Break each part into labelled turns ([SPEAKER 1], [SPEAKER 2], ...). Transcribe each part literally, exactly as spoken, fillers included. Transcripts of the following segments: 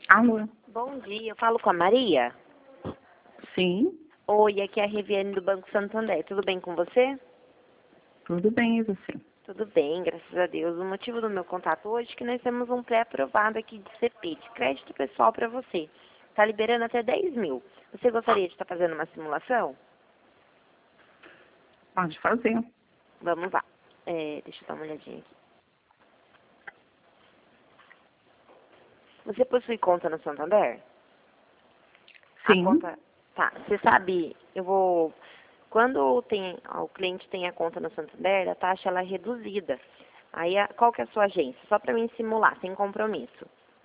[SPEAKER 1] Alô?
[SPEAKER 2] Bom dia, eu falo com a Maria?
[SPEAKER 1] Sim,
[SPEAKER 2] Oi, aqui é a Riviane do Banco Santander. Tudo bem com você?
[SPEAKER 1] tudo bem, e você?
[SPEAKER 2] Tudo bem, graças a Deus. O motivo do meu contato hoje é que nós temos um pré-aprovado aqui de C P, de crédito pessoal para você. Está liberando até dez mil. Você gostaria de estar fazendo uma simulação?
[SPEAKER 1] Pode fazer.
[SPEAKER 2] Vamos lá. É, deixa eu dar uma olhadinha aqui. Você possui conta no Santander?
[SPEAKER 1] Sim.
[SPEAKER 2] A conta... Tá, você sabe, eu vou... Quando tem, o cliente tem a conta no Santander, a taxa ela é reduzida. Aí, a- qual que é a sua agência? Só para mim simular, sem compromisso.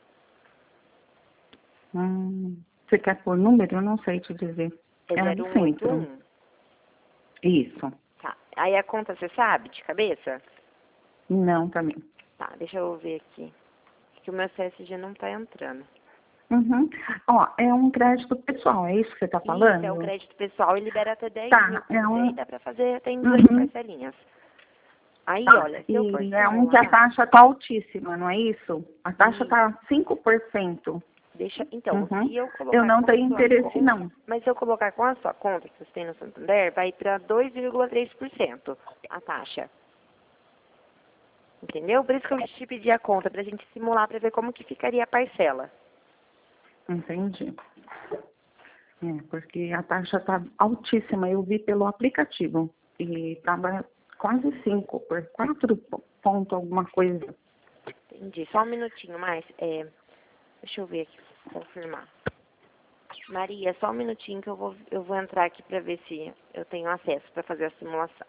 [SPEAKER 1] Hum, você quer por número? Eu não sei te dizer.
[SPEAKER 2] É
[SPEAKER 1] É a
[SPEAKER 2] zero
[SPEAKER 1] do
[SPEAKER 2] um oito
[SPEAKER 1] centro.
[SPEAKER 2] um?
[SPEAKER 1] Isso.
[SPEAKER 2] Tá. Aí a conta você sabe, de cabeça?
[SPEAKER 1] Não, também.
[SPEAKER 2] Tá, deixa eu ver aqui. Que o meu C S G não tá entrando.
[SPEAKER 1] Uhum. Ó, é um crédito pessoal, é isso que você está falando?
[SPEAKER 2] Isso, é o crédito pessoal e libera até dez mil
[SPEAKER 1] Tá,
[SPEAKER 2] pra
[SPEAKER 1] é
[SPEAKER 2] você e
[SPEAKER 1] um...
[SPEAKER 2] dá pra fazer até em dezoito
[SPEAKER 1] Uhum.
[SPEAKER 2] parcelinhas. Aí,
[SPEAKER 1] Tá.
[SPEAKER 2] olha, se eu for
[SPEAKER 1] E é um que a
[SPEAKER 2] simular,
[SPEAKER 1] taxa tá altíssima, não é isso? A taxa
[SPEAKER 2] e
[SPEAKER 1] tá cinco por cento.
[SPEAKER 2] deixa, então,
[SPEAKER 1] Uhum.
[SPEAKER 2] se eu
[SPEAKER 1] Eu
[SPEAKER 2] colocar
[SPEAKER 1] não
[SPEAKER 2] com a
[SPEAKER 1] tenho
[SPEAKER 2] sua
[SPEAKER 1] interesse,
[SPEAKER 2] conta,
[SPEAKER 1] não.
[SPEAKER 2] mas se eu colocar com a sua conta que você tem no Santander, vai para dois vírgula três por cento a taxa. Entendeu? Por isso que eu te pedi a conta, pra gente simular, pra ver como que ficaria a parcela.
[SPEAKER 1] Entendi. É, porque a taxa tá altíssima, eu vi pelo aplicativo. E estava quase cinco, por quatro ponto alguma coisa.
[SPEAKER 2] Entendi. Só um minutinho mais. É, deixa eu ver aqui, confirmar. Maria, só um minutinho que eu vou, eu vou entrar aqui pra ver se eu tenho acesso pra fazer a simulação.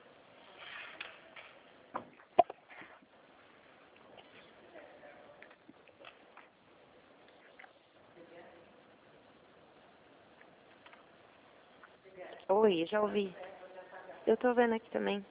[SPEAKER 2] Oi, já ouvi. Eu tô vendo aqui também.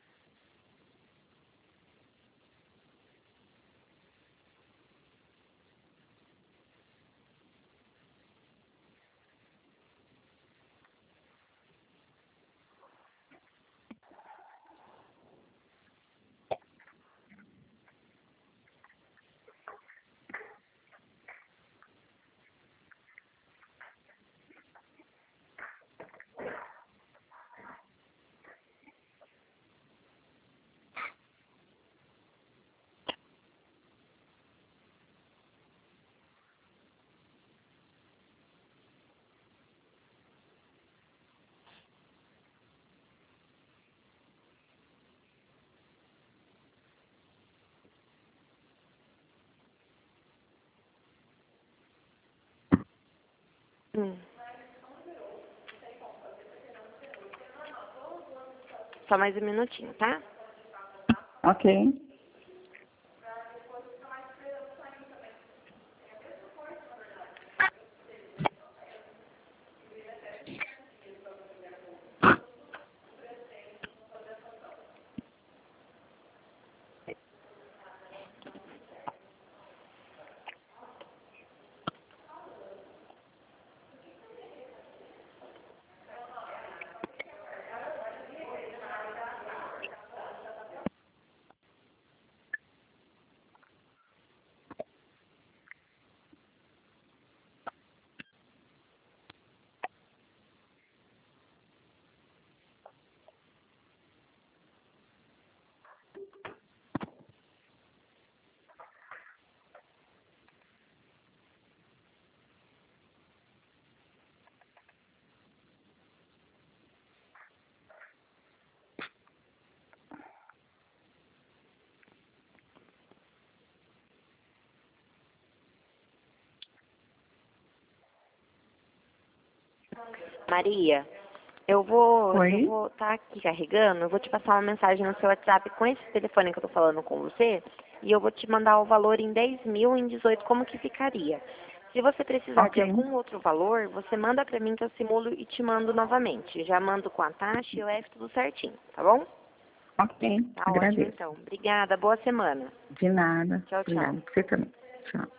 [SPEAKER 2] Hum. Só mais um minutinho, tá?
[SPEAKER 1] Ok.
[SPEAKER 2] Maria, eu vou eu
[SPEAKER 1] Oi?
[SPEAKER 2] vou estar aqui carregando, eu vou te passar uma mensagem no seu WhatsApp com esse telefone que eu tô falando com você e eu vou te mandar o valor em dez mil, em dezoito, como que ficaria. Se você precisar de
[SPEAKER 1] Ok.
[SPEAKER 2] algum outro valor, você manda pra mim que eu simulo e te mando novamente. Já mando com a taxa e o F tudo certinho, tá bom?
[SPEAKER 1] Ok.
[SPEAKER 2] Tá ótimo
[SPEAKER 1] Agradeço.
[SPEAKER 2] então. Obrigada, boa semana.
[SPEAKER 1] De nada.
[SPEAKER 2] Tchau, tchau.
[SPEAKER 1] Obrigada. Você também. Tchau.